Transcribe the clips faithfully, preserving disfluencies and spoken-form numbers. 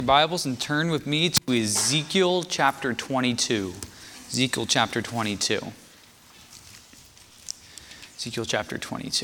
Bibles and turn with me to Ezekiel chapter twenty-two. Ezekiel chapter twenty-two. Ezekiel chapter twenty-two.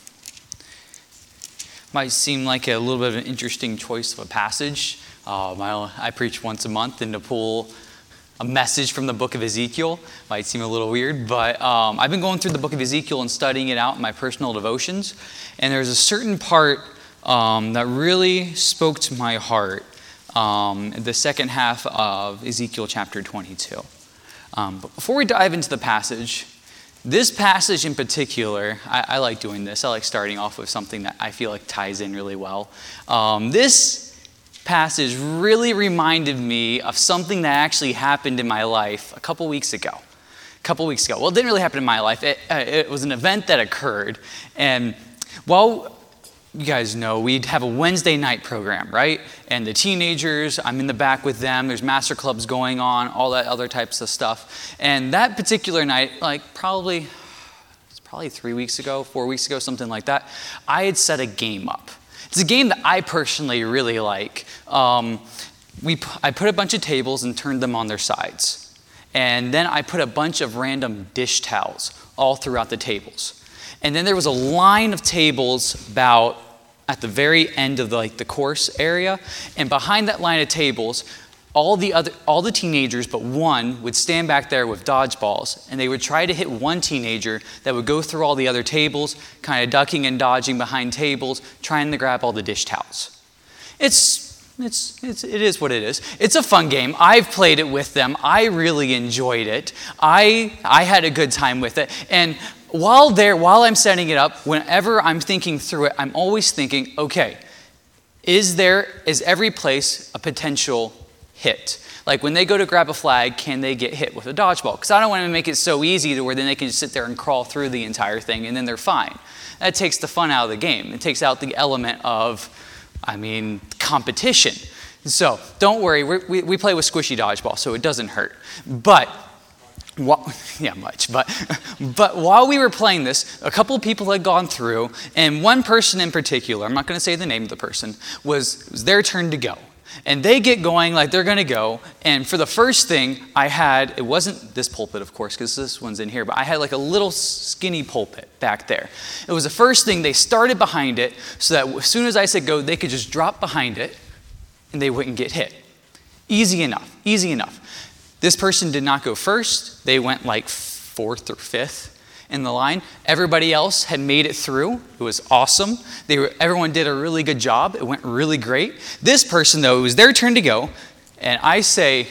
Might seem like a little bit of an interesting choice of a passage. Um, I, I preach once a month, and to pull a message from the book of Ezekiel might seem a little weird, but um, I've been going through the book of Ezekiel and studying it out in my personal devotions, and there's a certain part um, that really spoke to my heart. Um, the second half of Ezekiel chapter twenty-two. Um, but before we dive into the passage, this passage in particular, I, I like doing this. I like starting off with something that I feel like ties in really well. Um, this passage really reminded me of something that actually happened in my life a couple weeks ago. A couple weeks ago. Well, it didn't really happen in my life. It, uh, it was an event that occurred. And while you guys know, we'd have a Wednesday night program, right? And the teenagers, I'm in the back with them. There's master clubs going on, all that other types of stuff. And that particular night, like probably, it's probably three weeks ago, four weeks ago, something like that, I had set a game up. It's a game that I personally really like. Um, we, I put a bunch of tables and turned them on their sides. And then I put a bunch of random dish towels all throughout the tables. And then there was a line of tables about at the very end of the, like the course area, and behind that line of tables, all the other, all the teenagers but one would stand back there with dodgeballs, and they would try to hit one teenager that would go through all the other tables, kind of ducking and dodging behind tables, trying to grab all the dish towels. It's It's, it's, it is what it is. It's a fun game. I've played it with them. I really enjoyed it. I, I had a good time with it. And while there, while I'm setting it up, whenever I'm thinking through it, I'm always thinking, okay, is there, is every place a potential hit? Like when they go to grab a flag, can they get hit with a dodgeball? Because I don't want to make it so easy to where then they can just sit there and crawl through the entire thing and then they're fine. That takes the fun out of the game. It takes out the element of, I mean, competition. So don't worry, we're, we we play with squishy dodgeball, so it doesn't hurt. But, wh- yeah, much. But, but while we were playing this, a couple of people had gone through, and one person in particular, I'm not going to say the name of the person, was, it was their turn to go. And they get going like they're going to go. And for the first thing I had, it wasn't this pulpit, of course, because this one's in here, but I had like a little skinny pulpit back there. It was the first thing. They started behind it so that as soon as I said go, they could just drop behind it and they wouldn't get hit. Easy enough, easy enough. This person did not go first. They went like fourth or fifth in the line. Everybody else had made it through. It was awesome. They were, everyone did a really good job. It went really great. This person, though, it was their turn to go, and I say,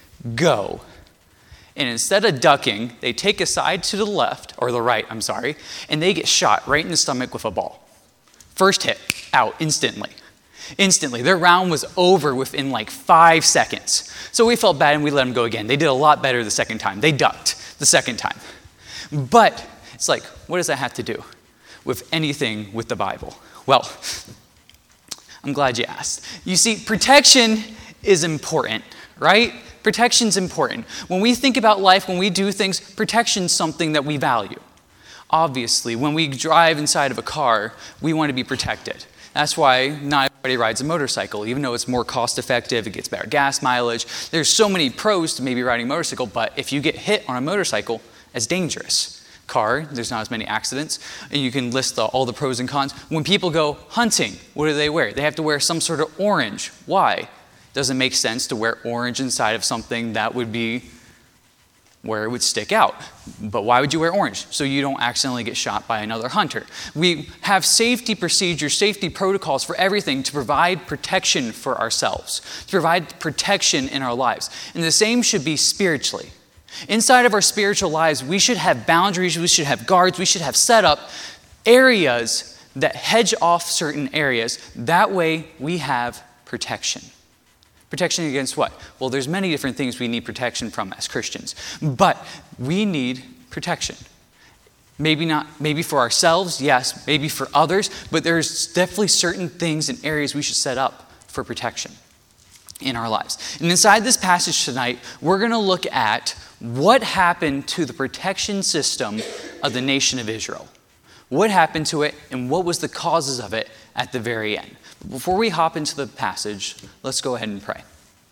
go. And instead of ducking, they take a side to the left, or the right, I'm sorry, and they get shot right in the stomach with a ball. First hit, out, instantly. Instantly. Their round was over within like five seconds. So we felt bad and we let them go again. They did a lot better the second time. They ducked the second time. But it's like, what does that have to do with anything with the Bible? Well, I'm glad you asked. You see, protection is important, right? Protection's important. When we think about life, when we do things, protection's something that we value. Obviously, when we drive inside of a car, we want to be protected. That's why not everybody rides a motorcycle, even though it's more cost effective, it gets better gas mileage. There's so many pros to maybe riding a motorcycle, but if you get hit on a motorcycle, it's dangerous. Car, there's not as many accidents. And you can list the, all the pros and cons. When people go hunting, what do they wear? They have to wear some sort of orange. Why? Doesn't make sense to wear orange inside of something that would be where it would stick out. But why would you wear orange? So you don't accidentally get shot by another hunter. We have safety procedures, safety protocols for everything to provide protection for ourselves, to provide protection in our lives. And the same should be spiritually. Inside of our spiritual lives, we should have boundaries, we should have guards, we should have set up areas that hedge off certain areas. That way we have protection. Protection against what? Well, there's many different things we need protection from as Christians, but we need protection. Maybe not, maybe for ourselves, yes, maybe for others, but there's definitely certain things and areas we should set up for protection in our lives. And inside this passage tonight, we're going to look at what happened to the protection system of the nation of Israel. What happened to it and what was the causes of it at the very end. Before we hop into the passage, let's go ahead and pray.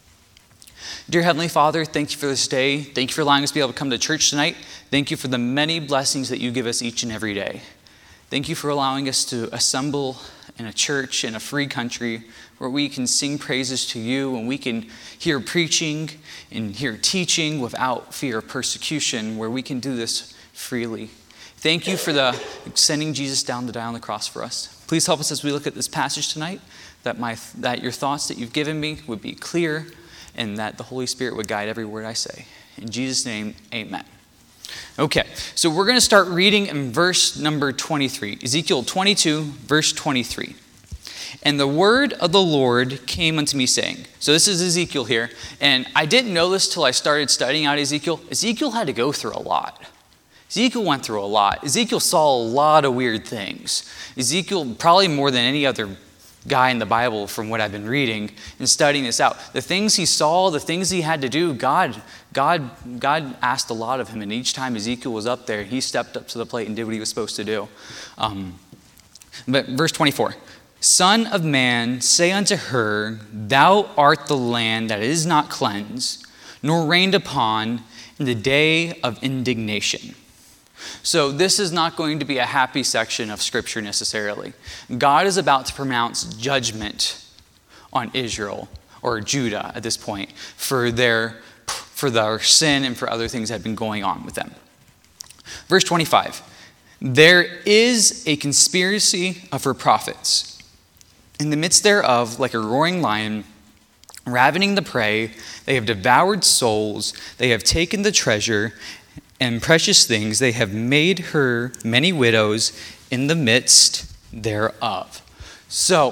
Dear Heavenly Father, thank you for this day. Thank you for allowing us to be able to come to church tonight. Thank you for the many blessings that you give us each and every day. Thank you for allowing us to assemble in a church in a free country where we can sing praises to you and we can hear preaching and hear teaching without fear of persecution, where we can do this freely. Thank you for the sending Jesus down to die on the cross for us. Please help us as we look at this passage tonight, that my that your thoughts that you've given me would be clear and that the Holy Spirit would guide every word I say. In Jesus' name, amen. Okay, so we're going to start reading in verse number twenty-three. Ezekiel twenty-two, verse twenty-three. And the word of the Lord came unto me saying, so this is Ezekiel here, and I didn't know this till I started studying out Ezekiel. Ezekiel had to go through a lot. Ezekiel went through a lot. Ezekiel saw a lot of weird things. Ezekiel, probably more than any other guy in the Bible from what I've been reading and studying this out, the things he saw, the things he had to do, God, God, God asked a lot of him. And each time Ezekiel was up there, he stepped up to the plate and did what he was supposed to do. Um, but verse twenty-four, Son of man, say unto her, thou art the land that is not cleansed, nor rained upon in the day of indignation. So this is not going to be a happy section of Scripture necessarily. God is about to pronounce judgment on Israel, or Judah at this point, for their, for their sin and for other things that have been going on with them. Verse twenty-five, there is a conspiracy of her prophets. In the midst thereof, like a roaring lion, ravening the prey, they have devoured souls, they have taken the treasure and precious things, they have made her many widows in the midst thereof. So,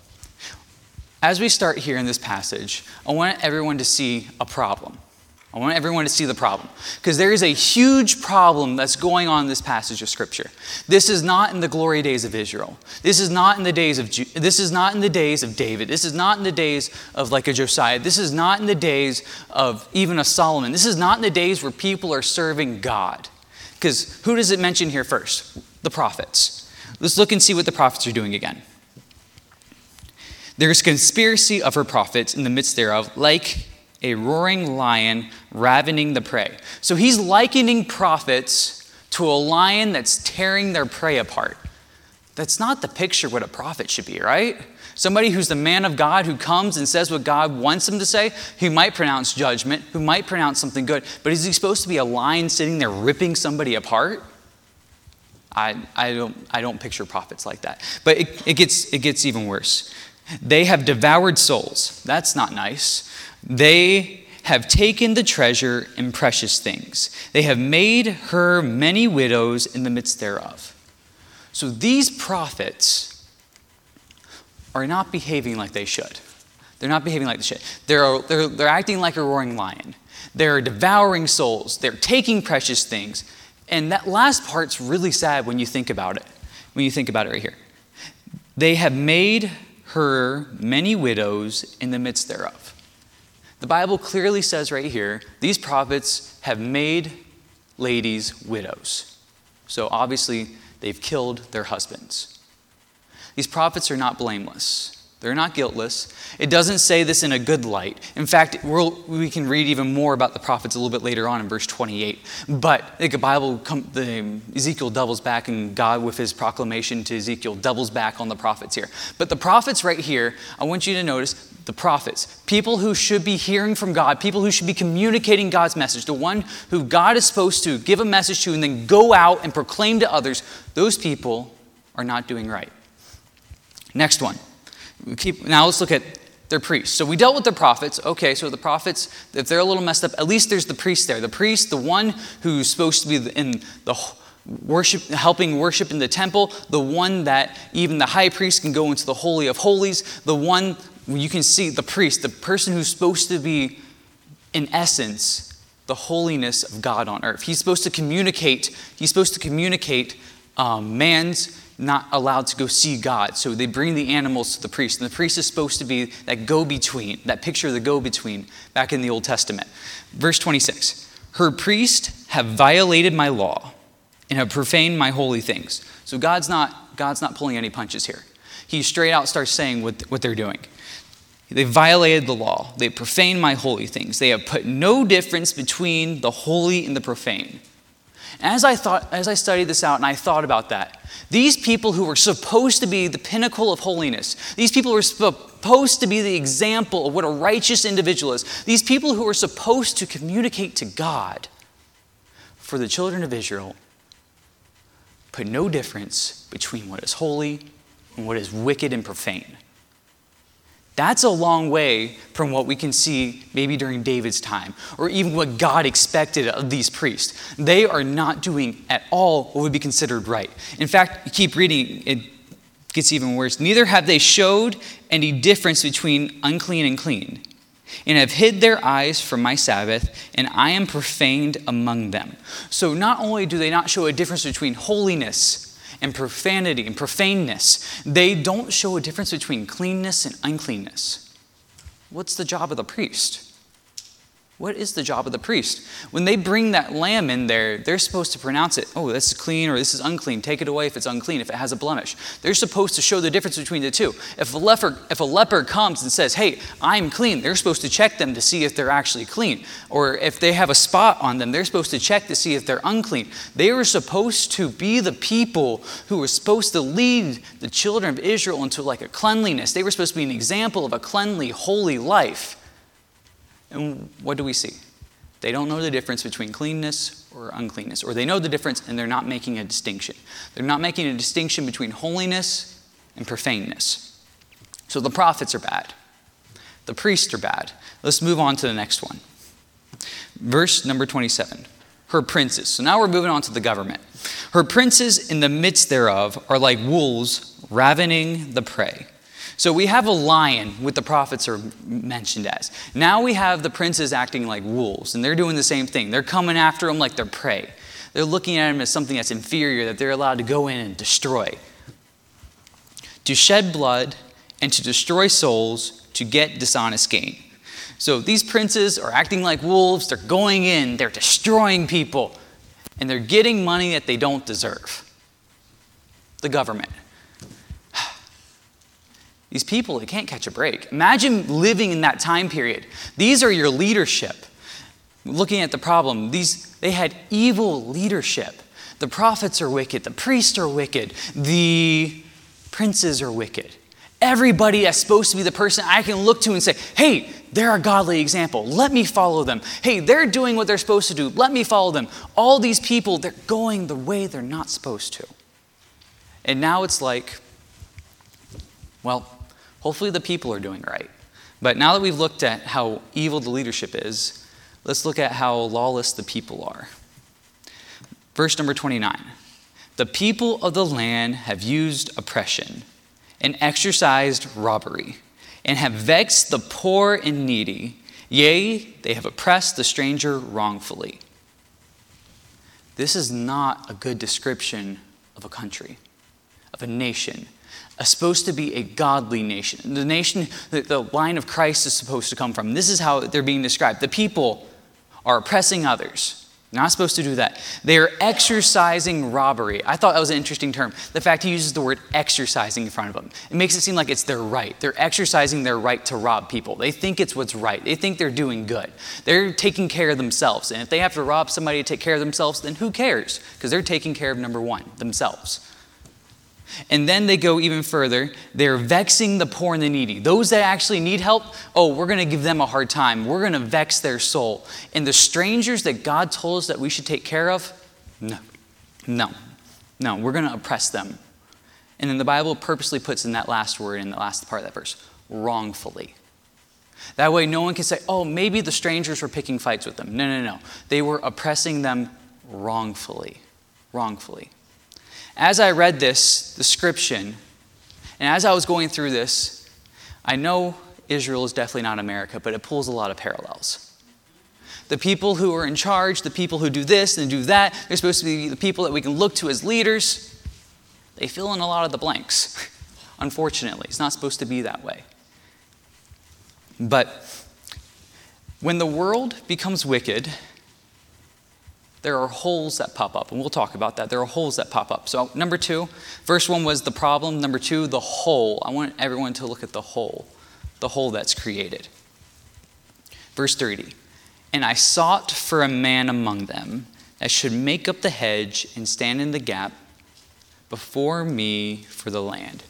as we start here in this passage, I want everyone to see a problem. I want everyone to see the problem, because there is a huge problem that's going on in this passage of Scripture. This is not in the glory days of Israel. This is not in the days of Ju- this is not in the days of David. This is not in the days of like a Josiah. This is not in the days of even a Solomon. This is not in the days where people are serving God. Because who does it mention here first? The prophets. Let's look and see what the prophets are doing again. There is conspiracy of her prophets in the midst thereof, like a roaring lion ravening the prey. So he's likening prophets to a lion that's tearing their prey apart. That's not the picture what a prophet should be, right? Somebody who's the man of God, who comes and says what God wants him to say, who might pronounce judgment, who might pronounce something good, but is he supposed to be a lion sitting there ripping somebody apart? I, I don't I don't picture prophets like that. But it, it gets it gets even worse. They have devoured souls. That's not nice. They have taken the treasure and precious things. They have made her many widows in the midst thereof. So these prophets are not behaving like they should. They're not behaving like they should. They're, they're, they're acting like a roaring lion. They're devouring souls. They're taking precious things. And that last part's really sad when you think about it. When you think about it right here. They have made her many widows in the midst thereof. The Bible clearly says right here, these prophets have made ladies widows. So obviously, they've killed their husbands. These prophets are not blameless. They're not guiltless. It doesn't say this in a good light. In fact, we'll, we can read even more about the prophets a little bit later on in verse twenty-eight. But the Bible, the, Ezekiel doubles back, and God with his proclamation to Ezekiel doubles back on the prophets here. But the prophets right here, I want you to notice the prophets, people who should be hearing from God, people who should be communicating God's message, the one who God is supposed to give a message to and then go out and proclaim to others, those people are not doing right. Next one. We keep, now let's look at their priests. So we dealt with the prophets. Okay, so the prophets, if they're a little messed up, at least there's the priest there. The priest, the one who's supposed to be in the worship, helping worship in the temple, the one that even the high priest can go into the Holy of Holies, the one you can see, the priest, the person who's supposed to be, in essence, the holiness of God on earth. He's supposed to communicate, he's supposed to communicate um, man's not allowed to go see God. So they bring the animals to the priest. And the priest is supposed to be that go-between, that picture of the go-between back in the Old Testament. Verse twenty-six, her priests have violated my law and have profaned my holy things. So God's not, God's not pulling any punches here. he straight out starts saying what, what they're doing. They violated the law. They profaned my holy things. They have put no difference between the holy and the profane. As I thought, as I studied this out and I thought about that, these people who were supposed to be the pinnacle of holiness, these people who were supposed to be the example of what a righteous individual is, these people who were supposed to communicate to God, for the children of Israel, put no difference between what is holy and what is wicked and profane. That's a long way from what we can see maybe during David's time, or even what God expected of these priests. They are not doing at all what would be considered right. In fact, you keep reading, it gets even worse. Neither have they showed any difference between unclean and clean, and have hid their eyes from my Sabbath, and I am profaned among them. So not only do they not show a difference between holiness and profanity and profaneness, they don't show a difference between cleanness and uncleanness. What's the job of the priest? What is the job of the priest? When they bring that lamb in there, they're supposed to pronounce it, oh, this is clean or this is unclean. Take it away if it's unclean, if it has a blemish. They're supposed to show the difference between the two. If a leper, if a leper comes and says, hey, I'm clean, they're supposed to check them to see if they're actually clean. Or if they have a spot on them, they're supposed to check to see if they're unclean. They were supposed to be the people who were supposed to lead the children of Israel into like a cleanliness. They were supposed to be an example of a cleanly, holy life. And what do we see? They don't know the difference between cleanness or uncleanness, or they know the difference and they're not making a distinction. They're not making a distinction between holiness and profaneness. So the prophets are bad. The priests are bad. Let's move on to the next one. Verse number twenty-seven. Her princes. So now we're moving on to the government. Her princes in the midst thereof are like wolves ravening the prey. So we have a lion, what the prophets are mentioned as. Now we have the princes acting like wolves, and they're doing the same thing. They're coming after them like they're prey. They're looking at them as something that's inferior, that they're allowed to go in and destroy. To shed blood and to destroy souls, to get dishonest gain. So these princes are acting like wolves. They're going in, they're destroying people, and they're getting money that they don't deserve. The government. These people, they can't catch a break. Imagine living in that time period. These are your leadership. Looking at the problem, these they had evil leadership. The prophets are wicked. The priests are wicked. The princes are wicked. Everybody that's supposed to be the person I can look to and say, hey, they're a godly example. Let me follow them. Hey, they're doing what they're supposed to do. Let me follow them. All these people, they're going the way they're not supposed to. And now it's like, well, hopefully the people are doing right. But now that we've looked at how evil the leadership is, let's look at how lawless the people are. Verse number twenty-nine. The people of the land have used oppression and exercised robbery and have vexed the poor and needy. Yea, they have oppressed the stranger wrongfully. This is not a good description of a country, of a nation. A supposed to be a godly nation. The nation that the line of Christ is supposed to come from. This is how they're being described. The people are oppressing others. They're not supposed to do that. They are exercising robbery. I thought that was an interesting term. The fact he uses the word exercising in front of them. It makes it seem like it's their right. They're exercising their right to rob people. They think it's what's right. They think they're doing good. They're taking care of themselves. And if they have to rob somebody to take care of themselves, then who cares? Because they're taking care of number one, themselves. And then they go even further. They're vexing the poor and the needy. Those that actually need help, oh, we're going to give them a hard time. We're going to vex their soul. And the strangers that God told us that we should take care of, no, no, no, we're going to oppress them. And then the Bible purposely puts in that last word, in the last part of that verse, wrongfully. That way no one can say, oh, maybe the strangers were picking fights with them. No, no, no. They were oppressing them wrongfully, wrongfully. As I read this description, and as I was going through this, I know Israel is definitely not America, but it pulls a lot of parallels. The people who are in charge, the people who do this and do that, they're supposed to be the people that we can look to as leaders. They fill in a lot of the blanks. Unfortunately, it's not supposed to be that way. But when the world becomes wicked, there are holes that pop up, and we'll talk about that. There are holes that pop up. So number two, first one was the problem. Number two, the hole. I want everyone to look at the hole, the hole that's created. Verse thirty, and I sought for a man among them that should make up the hedge and stand in the gap before me for the land.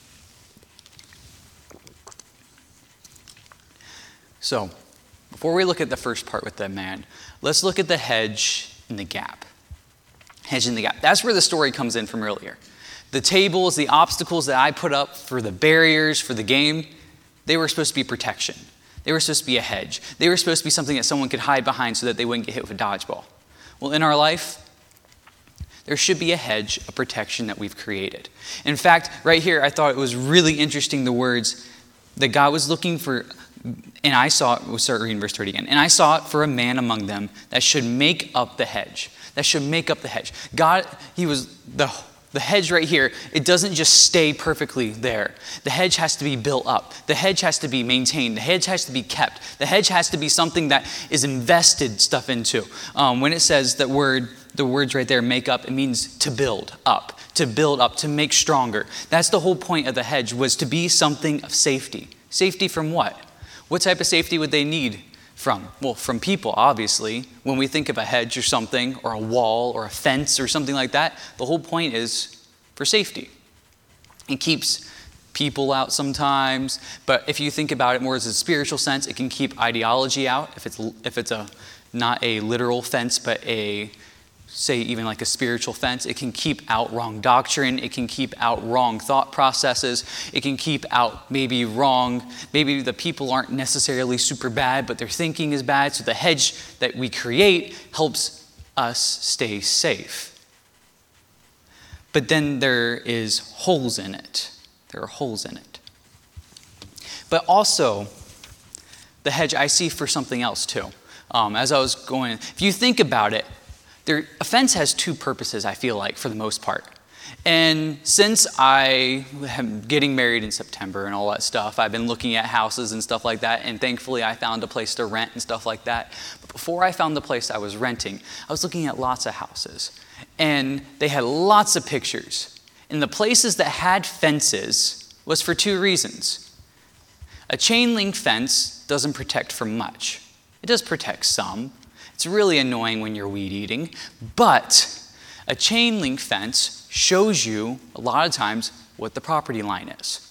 So, before we look at the first part with the man, let's look at the hedge and the gap. Hedge and the gap. That's where the story comes in from earlier. The tables, the obstacles that I put up for the barriers, for the game, they were supposed to be protection. They were supposed to be a hedge. They were supposed to be something that someone could hide behind so that they wouldn't get hit with a dodgeball. Well, in our life, there should be a hedge of protection that we've created. In fact, right here, I thought it was really interesting the words that God was looking for. And I saw it, we'll start reading verse thirty again. And I saw it for a man among them that should make up the hedge. That should make up the hedge. God, he was, the, the hedge right here, it doesn't just stay perfectly there. The hedge has to be built up. The hedge has to be maintained. The hedge has to be kept. The hedge has to be something that is invested stuff into. Um, when it says that word, the words right there, make up, it means to build up, to build up, to make stronger. That's the whole point of the hedge, was to be something of safety. Safety from what? What type of safety would they need from? Well, from people, obviously. When we think of a hedge or something, or a wall, or a fence, or something like that, the whole point is for safety. It keeps people out sometimes, but if you think about it more as a spiritual sense, it can keep ideology out. If it's if it's a not a literal fence, but a say even like a spiritual fence, it can keep out wrong doctrine, it can keep out wrong thought processes, it can keep out maybe wrong, maybe the people aren't necessarily super bad, but their thinking is bad, so the hedge that we create helps us stay safe. But then there is holes in it. There are holes in it. But also, the hedge I see for something else too. Um, as I was going, if you think about it, There, a fence has two purposes, I feel like, for the most part. And since I am getting married in September and all that stuff, I've been looking at houses and stuff like that, and thankfully I found a place to rent and stuff like that. But before I found the place I was renting, I was looking at lots of houses. And they had lots of pictures. And the places that had fences was for two reasons. A chain link fence doesn't protect from much. It does protect some. It's really annoying when you're weed eating, but a chain link fence shows you a lot of times what the property line is.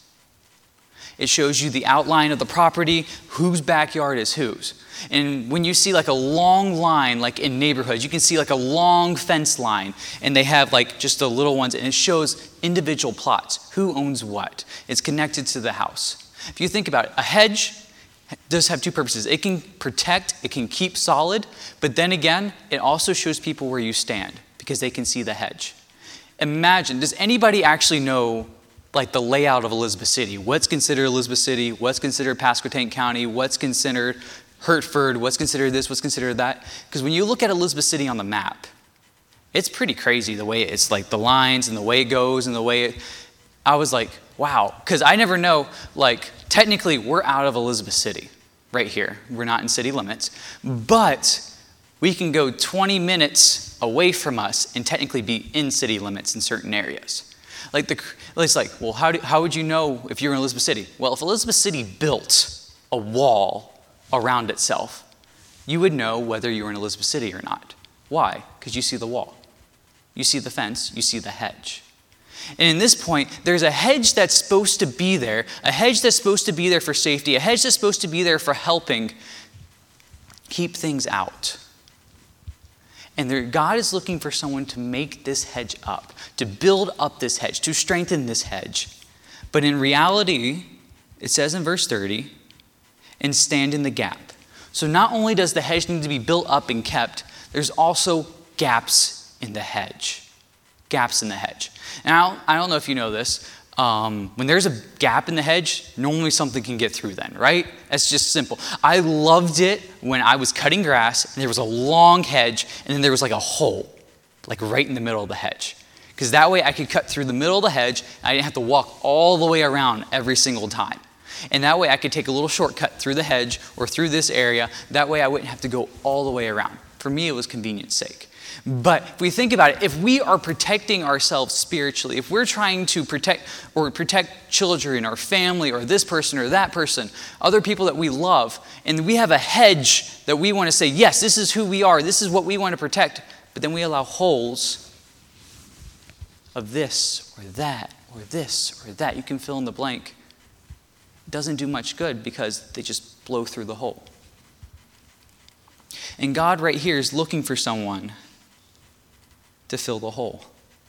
It shows you the outline of the property, whose backyard is whose. And when you see like a long line, like in neighborhoods, you can see like a long fence line, and they have like just the little ones, and it shows individual plots, who owns what. It's connected to the house. If you think about it, a hedge does have two purposes. It can protect, it can keep solid, but then again, it also shows people where you stand because they can see the hedge. Imagine, does anybody actually know like the layout of Elizabeth City? What's considered Elizabeth City? What's considered Pasquotank County? What's considered Hertford? What's considered this? What's considered that? Because when you look at Elizabeth City on the map, it's pretty crazy the way it's like the lines and the way it goes and the way it, I was like, wow, because I never know, like, technically we're out of Elizabeth City right here. We're not in city limits, but we can go twenty minutes away from us and technically be in city limits in certain areas. Like, the, it's like, well, how, do, how would you know if you're in Elizabeth City? Well, if Elizabeth City built a wall around itself, you would know whether you were in Elizabeth City or not. Why? Because you see the wall. You see the fence, you see the hedge. And in this point, there's a hedge that's supposed to be there, a hedge that's supposed to be there for safety, a hedge that's supposed to be there for helping keep things out. And there, God is looking for someone to make this hedge up, to build up this hedge, to strengthen this hedge. But in reality, it says in verse thirty, and stand in the gap. So not only does the hedge need to be built up and kept, there's also gaps in the hedge. Gaps in the hedge. And I don't, I don't know if you know this, um, when there's a gap in the hedge, normally something can get through then, right? That's just simple. I loved it when I was cutting grass and there was a long hedge and then there was like a hole, like right in the middle of the hedge. Because that way I could cut through the middle of the hedge and I didn't have to walk all the way around every single time. And that way I could take a little shortcut through the hedge or through this area. That way I wouldn't have to go all the way around. For me, it was convenience sake. But if we think about it, if we are protecting ourselves spiritually, if we're trying to protect or protect children or family or this person or that person, other people that we love, and we have a hedge that we want to say, yes, this is who we are, this is what we want to protect, but then we allow holes of this or that or this or that. You can fill in the blank. It doesn't do much good because they just blow through the hole. And God right here is looking for someone to fill the hole.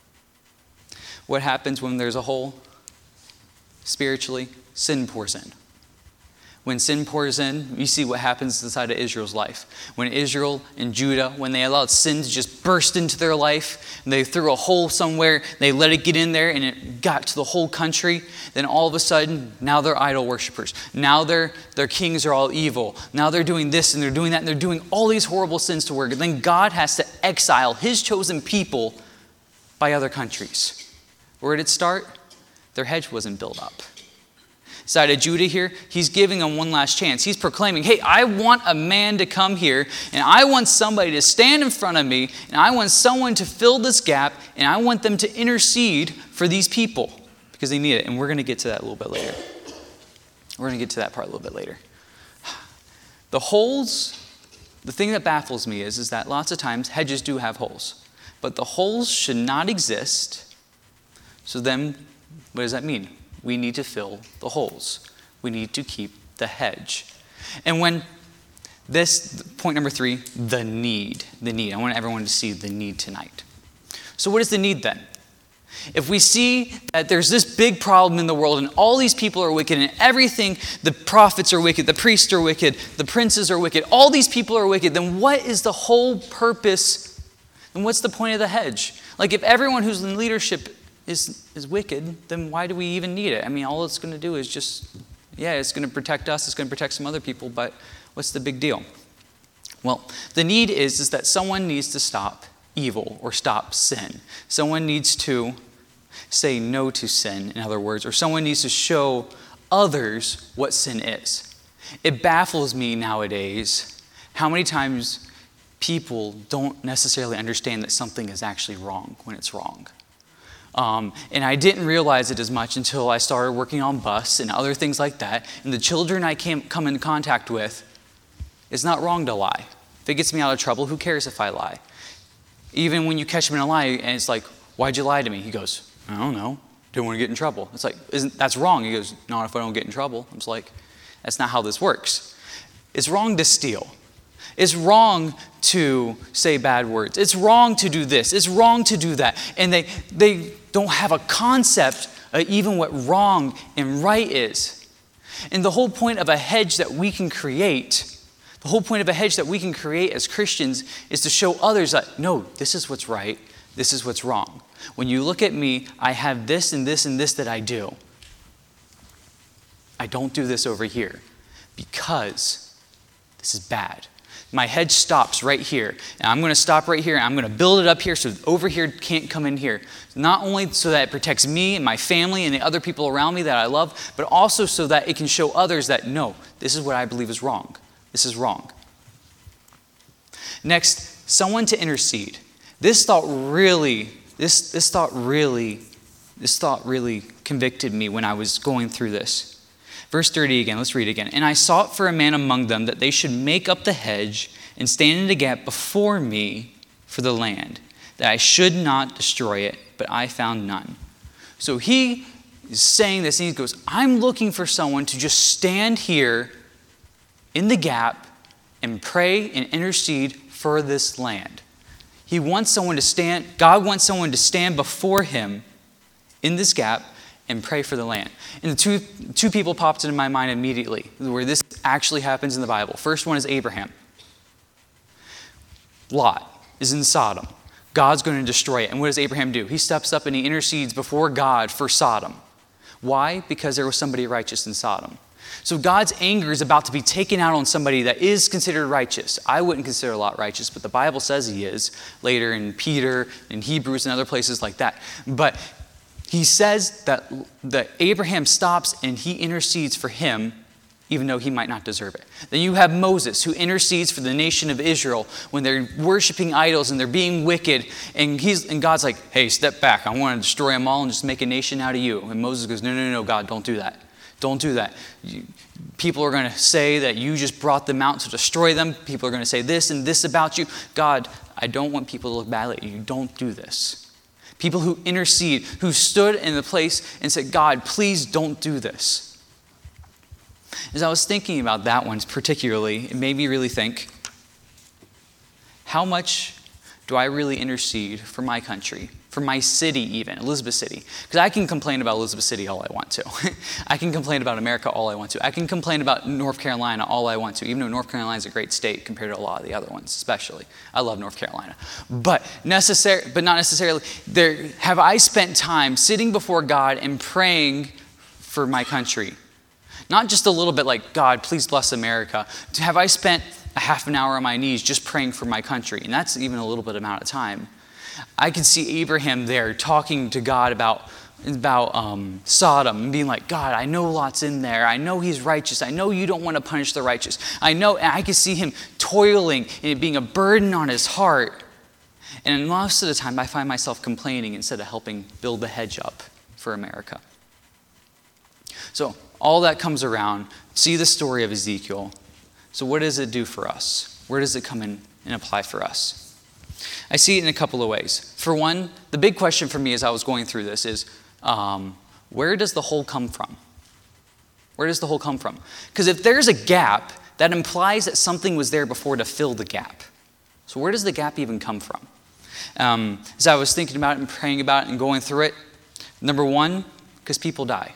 What happens when there's a hole? Spiritually, sin pours in. When sin pours in, you see what happens inside of Israel's life. When Israel and Judah, when they allowed sin to just burst into their life, and they threw a hole somewhere, they let it get in there, and it got to the whole country, then all of a sudden, now they're idol worshipers. Now their their kings are all evil. Now they're doing this and they're doing that, and they're doing all these horrible sins to work. And then God has to exile his chosen people by other countries. Where did it start? Their hedge wasn't built up. Side of Judah here, he's giving them one last chance. He's proclaiming, hey, I want a man to come here, and I want somebody to stand in front of me, and I want someone to fill this gap, and I want them to intercede for these people because they need it. And we're going to get to that a little bit later. We're going to get to that part a little bit later. The holes, the thing that baffles me is, is that lots of times hedges do have holes, but the holes should not exist. So then, what does that mean? We need to fill the holes. We need to keep the hedge. And when this, point number three, the need. The need. I want everyone to see the need tonight. So what is the need then? If we see that there's this big problem in the world and all these people are wicked and everything, the prophets are wicked, the priests are wicked, the princes are wicked, all these people are wicked, then what is the whole purpose and what's the point of the hedge? Like if everyone who's in leadership is is wicked, then why do we even need it? I mean, all it's going to do is just, yeah, it's going to protect us, it's going to protect some other people, but what's the big deal? Well, the need is, is that someone needs to stop evil or stop sin. Someone needs to say no to sin, in other words, or someone needs to show others what sin is. It baffles me nowadays how many times people don't necessarily understand that something is actually wrong when it's wrong. Um, and I didn't realize it as much until I started working on bus and other things like that. And the children I came, come in contact with, it's not wrong to lie. If it gets me out of trouble, who cares if I lie? Even when you catch him in a lie and it's like, why'd you lie to me? He goes, I don't know. Didn't want to get in trouble. It's like, isn't that's wrong? He goes, not if I don't get in trouble. I'm just like, that's not how this works. It's wrong to steal. It's wrong to say bad words. It's wrong to do this. It's wrong to do that. And they they don't have a concept of even what wrong and right is. And the whole point of a hedge that we can create, the whole point of a hedge that we can create as Christians is to show others that, no, this is what's right, this is what's wrong. When you look at me, I have this and this and this that I do. I don't do this over here because this is bad. My hedge stops right here. And I'm going to stop right here. And I'm going to build it up here so over here can't come in here. Not only so that it protects me and my family and the other people around me that I love, but also so that it can show others that, no, this is what I believe is wrong. This is wrong. Next, someone to intercede. This thought really, this, this thought really, this thought really convicted me when I was going through this. Verse thirty again, let's read it again. And I sought for a man among them that they should make up the hedge and stand in the gap before me for the land, that I should not destroy it, but I found none. So he is saying this, and he goes, I'm looking for someone to just stand here in the gap and pray and intercede for this land. He wants someone to stand, God wants someone to stand before him in this gap and pray for the land. And the two, two people popped into my mind immediately where this actually happens in the Bible. First one is Abraham. Lot is in Sodom. God's going to destroy it. And what does Abraham do? He steps up and he intercedes before God for Sodom. Why? Because there was somebody righteous in Sodom. So God's anger is about to be taken out on somebody that is considered righteous. I wouldn't consider Lot righteous, but the Bible says he is. Later in Peter, in Hebrews, and other places like that. But he says that, that Abraham stops and he intercedes for him even though he might not deserve it. Then you have Moses, who intercedes for the nation of Israel when they're worshiping idols and they're being wicked. And he's and God's like, hey, step back. I want to destroy them all and just make a nation out of you. And Moses goes, no, no, no, God, don't do that. Don't do that. You, people are going to say that you just brought them out to destroy them. People are going to say this and this about you. God, I don't want people to look badly at you. Don't do this. People who intercede, who stood in the place and said, God, please don't do this. As I was thinking about that one particularly, it made me really think, how much do I really intercede for my country, for my city even, Elizabeth City? Because I can complain about Elizabeth City all I want to. I can complain about America all I want to. I can complain about North Carolina all I want to, even though North Carolina is a great state compared to a lot of the other ones, especially. I love North Carolina. But necessary, but not necessarily. There, have I spent time sitting before God and praying for my country? Not just a little bit like, God, please bless America. Have I spent a half an hour on my knees just praying for my country? And that's even a little bit amount of time. I could see Abraham there talking to God about, about um, Sodom and being like, God, I know Lot's in there. I know he's righteous. I know you don't want to punish the righteous. I know, and I could see him toiling and it being a burden on his heart. And most of the time, I find myself complaining instead of helping build the hedge up for America. So all that comes around, see the story of Ezekiel. So what does it do for us? Where does it come in and apply for us? I see it in a couple of ways. For one, the big question for me as I was going through this is, um, where does the whole come from? Where does the whole come from? Because if there's a gap, that implies that something was there before to fill the gap. So where does the gap even come from? Um, as I was thinking about it and praying about it and going through it, number one, because people die.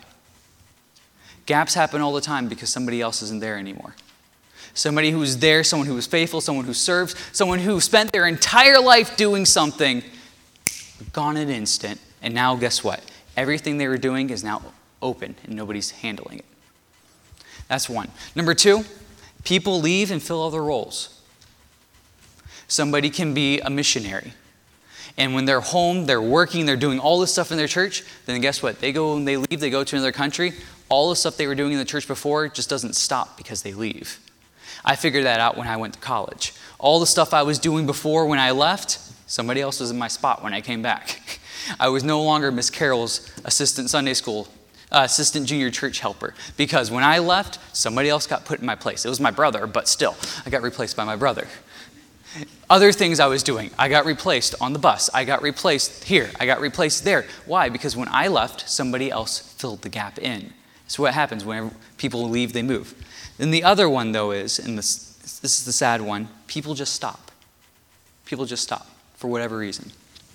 Gaps happen all the time because somebody else isn't there anymore. Somebody who was there, someone who was faithful, someone who serves, someone who spent their entire life doing something, gone in an instant. And now guess what? Everything they were doing is now open and nobody's handling it. That's one. Number two, people leave and fill other roles. Somebody can be a missionary. And when they're home, they're working, they're doing all this stuff in their church, then guess what? They go and they leave, they go to another country. All the stuff they were doing in the church before just doesn't stop because they leave. I figured that out when I went to college. All the stuff I was doing before when I left, somebody else was in my spot when I came back. I was no longer Miss Carroll's assistant Sunday school, uh, assistant junior church helper, because when I left, somebody else got put in my place. It was my brother, but still, I got replaced by my brother. Other things I was doing, I got replaced on the bus. I got replaced here. I got replaced there. Why? Because when I left, somebody else filled the gap in. It's what happens whenever people leave, they move. Then the other one, though, is, and this, this is the sad one, people just stop. People just stop for whatever reason.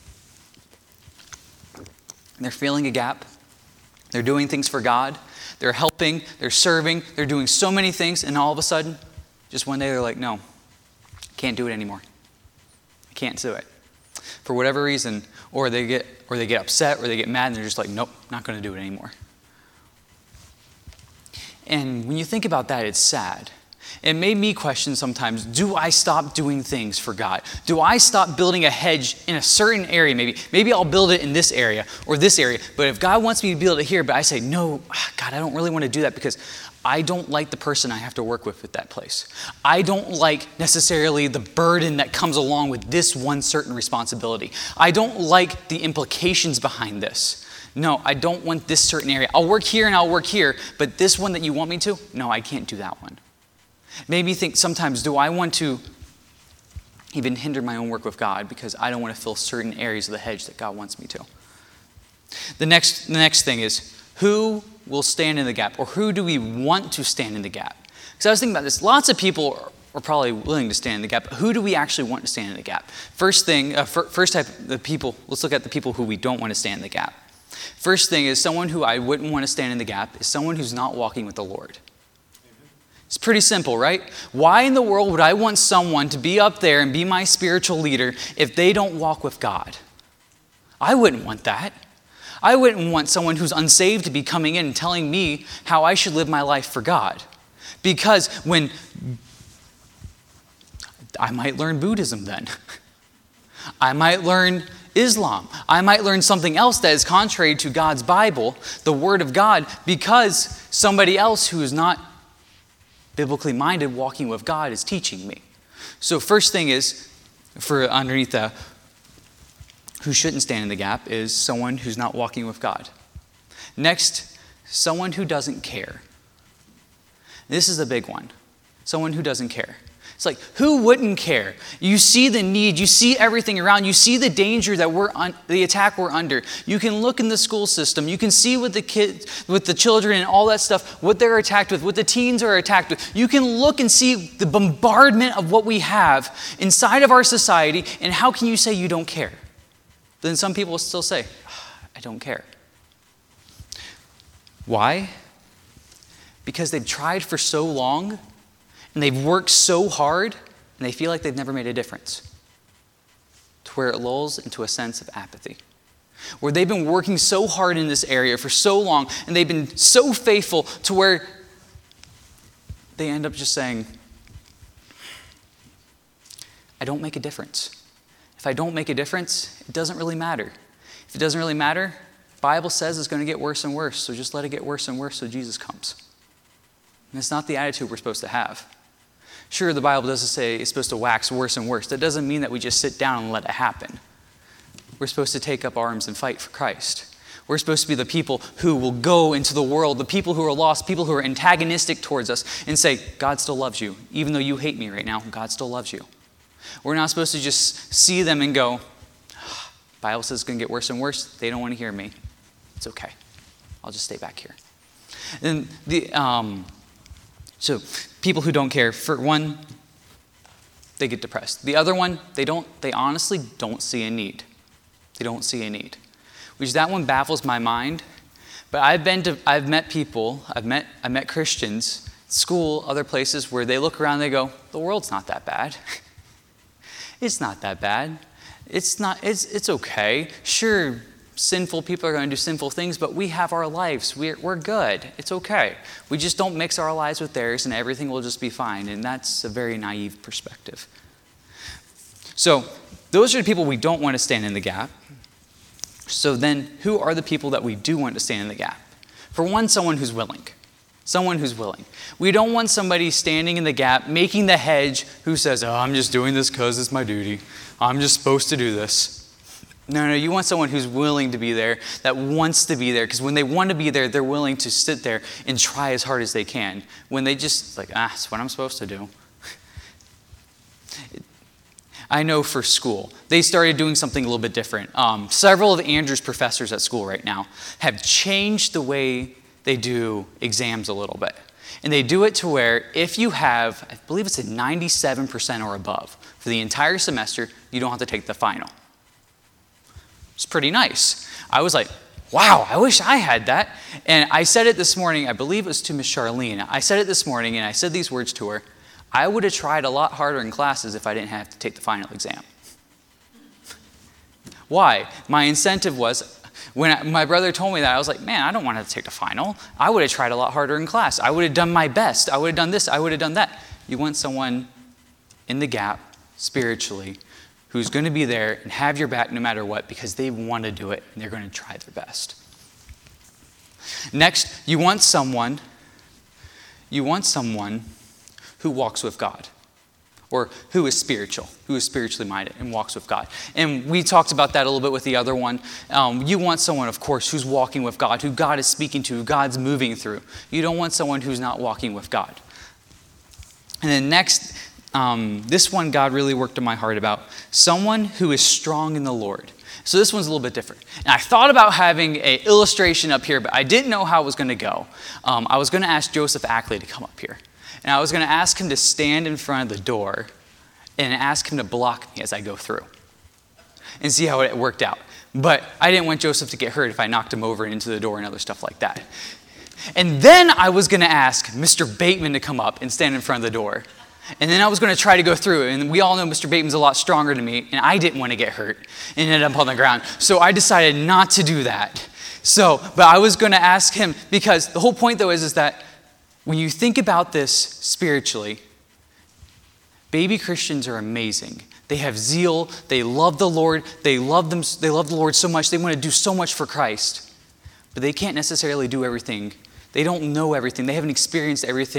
They're filling a gap. They're doing things for God. They're helping. They're serving. They're doing so many things, and all of a sudden, just one day they're like, no, I can't do it anymore. I can't do it. For whatever reason, or they get or they get upset, or they get mad, and they're just like, nope, not going to do it anymore. And when you think about that, it's sad. It made me question sometimes, do I stop doing things for God? Do I stop building a hedge in a certain area maybe? Maybe I'll build it in this area or this area. But if God wants me to build it here, but I say, no, God, I don't really want to do that because I don't like the person I have to work with at that place. I don't like necessarily the burden that comes along with this one certain responsibility. I don't like the implications behind this. No, I don't want this certain area. I'll work here and I'll work here, but this one that you want me to, no, I can't do that one. Made me think sometimes, do I want to even hinder my own work with God because I don't want to fill certain areas of the hedge that God wants me to? The next, the next thing is, who will stand in the gap, or who do we want to stand in the gap? Because I was thinking about this. Lots of people are, are probably willing to stand in the gap, but who do we actually want to stand in the gap? First thing, uh, f- first type of the people, let's look at the people who we don't want to stand in the gap. First thing is someone who I wouldn't want to stand in the gap is someone who's not walking with the Lord. It's pretty simple, right? Why in the world would I want someone to be up there and be my spiritual leader if they don't walk with God? I wouldn't want that. I wouldn't want someone who's unsaved to be coming in and telling me how I should live my life for God. Because when I might learn Buddhism then. I might learn Islam. I might learn something else that is contrary to God's Bible, the Word of God, because somebody else who is not biblically minded walking with God is teaching me? So first thing is, for underneath the who shouldn't stand in the gap is someone who's not walking with God. Next, someone who doesn't care. This is a big one. Someone who doesn't care. It's like, who wouldn't care? You see the need, you see everything around, you see the danger that we're on, the attack we're under. You can look in the school system, you can see with the kids, with the children and all that stuff, what they're attacked with, what the teens are attacked with. You can look and see the bombardment of what we have inside of our society, and how can you say you don't care? Then some people will still say, I don't care. Why? Because they've tried for so long, and they've worked so hard, and they feel like they've never made a difference. To where it lulls into a sense of apathy. Where they've been working so hard in this area for so long, and they've been so faithful to where they end up just saying, I don't make a difference. If I don't make a difference, it doesn't really matter. If it doesn't really matter, the Bible says it's going to get worse and worse, so just let it get worse and worse so Jesus comes. And it's not the attitude we're supposed to have. Sure, the Bible doesn't say it's supposed to wax worse and worse. That doesn't mean that we just sit down and let it happen. We're supposed to take up arms and fight for Christ. We're supposed to be the people who will go into the world, the people who are lost, people who are antagonistic towards us, and say, God still loves you. Even though you hate me right now, God still loves you. We're not supposed to just see them and go, the Bible says it's going to get worse and worse. They don't want to hear me. It's okay. I'll just stay back here. And the... Um, So people who don't care, for one, they get depressed. The other one, they don't. They honestly don't see a need. They don't see a need. Which that one baffles my mind. But I've been to, I've met people, I've met, I met Christians, school, other places where they look around and they go, the world's not that bad. It's not that bad. It's not, it's, it's okay. Sure, sinful people are going to do sinful things, but we have our lives. We're, we're good. It's okay. We just don't mix our lives with theirs and everything will just be fine. And that's a very naive perspective. So those are the people we don't want to stand in the gap. So then who are the people that we do want to stand in the gap? For one, someone who's willing. Someone who's willing. We don't want somebody standing in the gap, making the hedge, who says, oh, I'm just doing this because it's my duty. I'm just supposed to do this. No, no, you want someone who's willing to be there, that wants to be there, because when they want to be there, they're willing to sit there and try as hard as they can. When they just, like, ah, that's what I'm supposed to do. I know for school, they started doing something a little bit different. Um, several of Andrew's professors at school right now have changed the way they do exams a little bit. And they do it to where if you have, I believe it's a ninety-seven percent or above for the entire semester, you don't have to take the final. It's pretty nice. I was like, wow, I wish I had that. And I said it this morning, I believe it was to Miss Charlene. I said it this morning and I said these words to her. I would have tried a lot harder in classes if I didn't have to take the final exam. Why? My incentive was, when I, my brother told me that, I was like, man, I don't want to take the final. I would have tried a lot harder in class. I would have done my best. I would have done this. I would have done that. You want someone in the gap spiritually who's going to be there and have your back no matter what because they want to do it and they're going to try their best. Next, you want someone, you want someone who walks with God or who is spiritual, who is spiritually minded and walks with God. And we talked about that a little bit with the other one. Um, you want someone, of course, who's walking with God, who God is speaking to, who God's moving through. You don't want someone who's not walking with God. And then next, Um, this one God really worked in my heart about. Someone who is strong in the Lord. So this one's a little bit different. And I thought about having an illustration up here, but I didn't know how it was going to go. Um, I was going to ask Joseph Ackley to come up here. And I was going to ask him to stand in front of the door and ask him to block me as I go through. And see how it worked out. But I didn't want Joseph to get hurt if I knocked him over into the door and other stuff like that. And then I was going to ask Mister Bateman to come up and stand in front of the door. And then I was going to try to go through it. And we all know Mister Bateman's a lot stronger than me. And I didn't want to get hurt and end up on the ground. So I decided not to do that. So, but I was going to ask him, because the whole point though is, is that when you think about this spiritually, baby Christians are amazing. They have zeal. They love the Lord. They love them. They love the Lord so much. They want to do so much for Christ. But they can't necessarily do everything. They don't know everything. They haven't experienced everything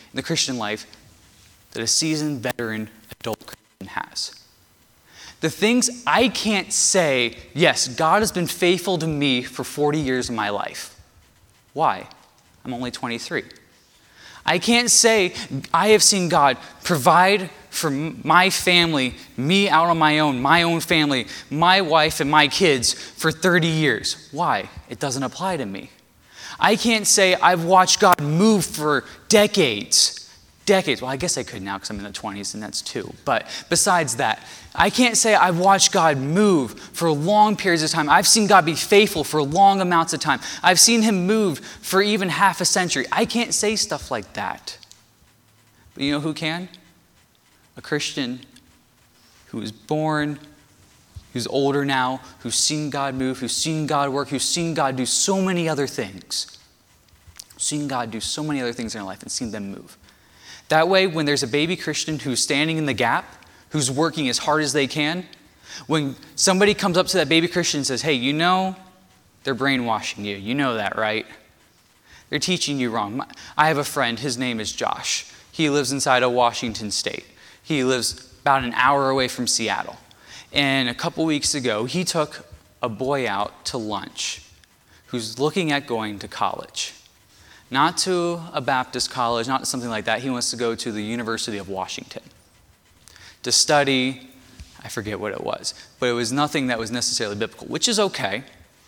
in the Christian life that a seasoned veteran adult Christian has. The things I can't say, yes, God has been faithful to me for forty years of my life. Why? I'm only twenty-three. I can't say I have seen God provide for my family, me out on my own, my own family, my wife and my kids for thirty years. Why? It doesn't apply to me. I can't say I've watched God move for decades. Decades. Well, I guess I could now because I'm in the twenties and that's two. But besides that, I can't say I've watched God move for long periods of time. I've seen God be faithful for long amounts of time. I've seen him move for even half a century. I can't say stuff like that. But you know who can? A Christian who was born, who's older now, who's seen God move, who's seen God work, who's seen God do so many other things. Seen God do so many other things in their life and seen them move. That way, when there's a baby Christian who's standing in the gap, who's working as hard as they can, when somebody comes up to that baby Christian and says, hey, you know, they're brainwashing you. You know that, right? They're teaching you wrong. I have a friend, his name is Josh. He lives inside of Washington State. He lives about an hour away from Seattle. And a couple weeks ago, he took a boy out to lunch who's looking at going to college. Not to a Baptist college, not to something like that. He wants to go to the University of Washington to study, I forget what it was, but it was nothing that was necessarily biblical, which is okay.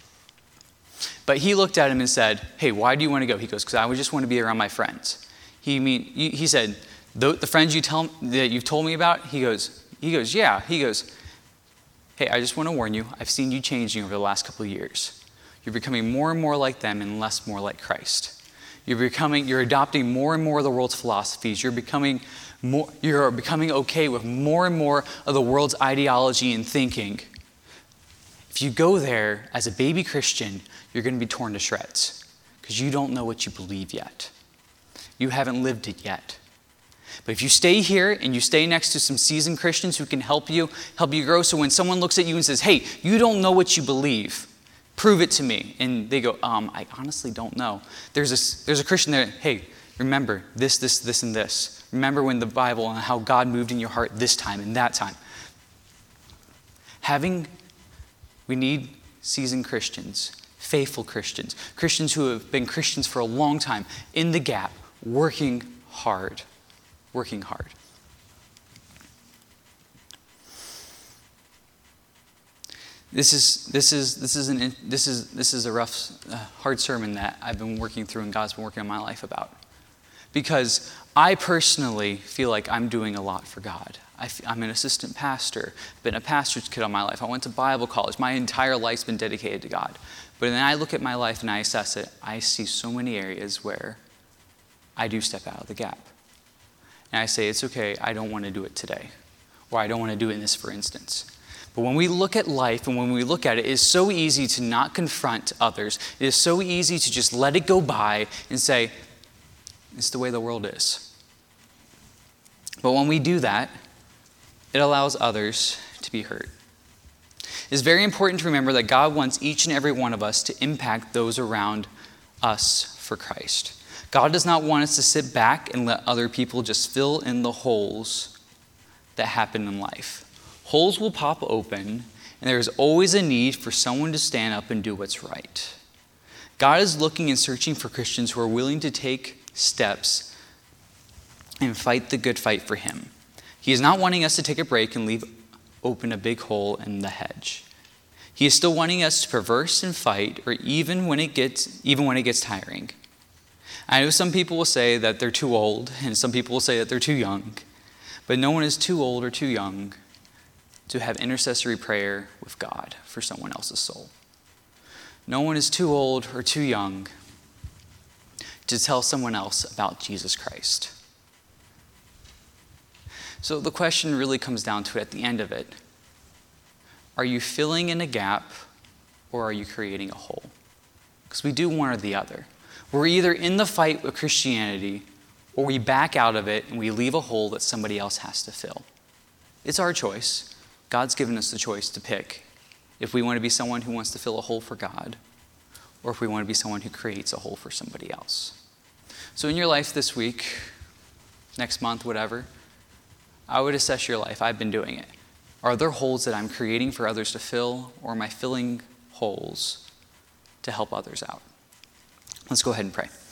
But he looked at him and said, hey, why do you want to go? He goes, because I would just want to be around my friends. He mean he said, the, the friends you tell that you've told me about, he goes, he goes, yeah. He goes, hey, I just want to warn you, I've seen you changing over the last couple of years. You're becoming more and more like them and less more like Christ. You're becoming, you're adopting more and more of the world's philosophies. You're becoming more, you're becoming okay with more and more of the world's ideology and thinking. If you go there as a baby Christian, you're going to be torn to shreds because you don't know what you believe yet. You haven't lived it yet. But if you stay here and you stay next to some seasoned Christians who can help you, help you grow, so when someone looks at you and says, hey, you don't know what you believe, prove it to me. And they go, um, I honestly don't know. There's a, there's a Christian there, hey, remember this, this, this, and this. Remember when the Bible and how God moved in your heart this time and that time. Having, we need seasoned Christians, faithful Christians, Christians who have been Christians for a long time, in the gap, working hard, working hard. This is this is this is an this is this is a rough, uh, hard sermon that I've been working through and God's been working on my life about, because I personally feel like I'm doing a lot for God. I f- I'm an assistant pastor. I've been a pastor's kid all my life. I went to Bible college. My entire life's been dedicated to God. But then I look at my life and I assess it. I see so many areas where I do step out of the gap, and I say it's okay. I don't want to do it today, or I don't want to do it in this, for instance. But when we look at life and when we look at it, it is so easy to not confront others. It is so easy to just let it go by and say, it's the way the world is. But when we do that, it allows others to be hurt. It is very important to remember that God wants each and every one of us to impact those around us for Christ. God does not want us to sit back and let other people just fill in the holes that happen in life. Holes will pop open, and there is always a need for someone to stand up and do what's right. God is looking and searching for Christians who are willing to take steps and fight the good fight for him. He is not wanting us to take a break and leave open a big hole in the hedge. He is still wanting us to perverse and fight, or even when it gets even when it gets tiring. I know some people will say that they're too old, and some people will say that they're too young, but no one is too old or too young to have intercessory prayer with God for someone else's soul. No one is too old or too young to tell someone else about Jesus Christ. So the question really comes down to, at the end of it, are you filling in a gap or are you creating a hole? Because we do one or the other. We're either in the fight with Christianity or we back out of it and we leave a hole that somebody else has to fill. It's our choice. God's given us the choice to pick if we want to be someone who wants to fill a hole for God, or if we want to be someone who creates a hole for somebody else. So in your life this week, next month, whatever, I would assess your life. I've been doing it. Are there holes that I'm creating for others to fill, or am I filling holes to help others out? Let's go ahead and pray.